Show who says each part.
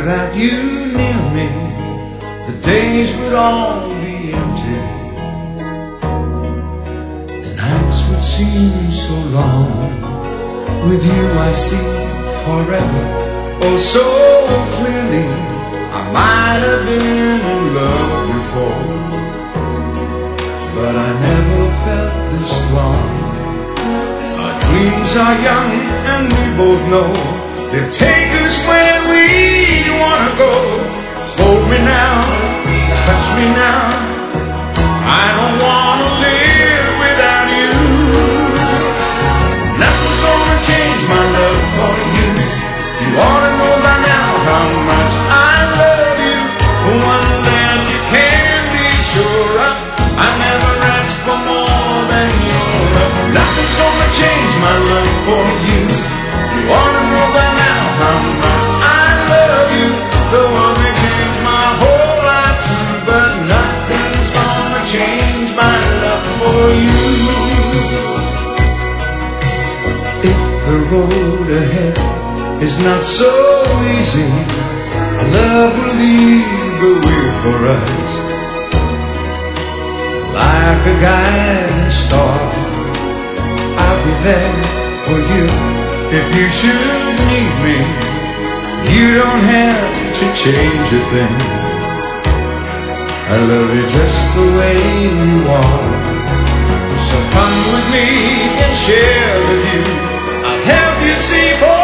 Speaker 1: Without you near me, the days would all be empty. The nights would seem so long. With you I see forever, oh so clearly. I might have been in love before, but I never felt this strong. Our dreams are young and we both know they'll take us where we wanna go. Hold me now, touch me now, I don't wanna live without you. Nothing's gonna change my love for you. You ought to know by now how much I love you. One that you can be sure of, I never ask for more than your love. Nothing's gonna change my love for you. You ought to know by now how much I love you. The one that changed my whole life too, but nothing's gonna change my love for you. If the road ahead is not so easy, love will lead the way for us. Like a guiding star, I'll be there for you. If you should need me, you don't have to change a thing. I love you just the way you are. So come with me and share the view. I'll help you see.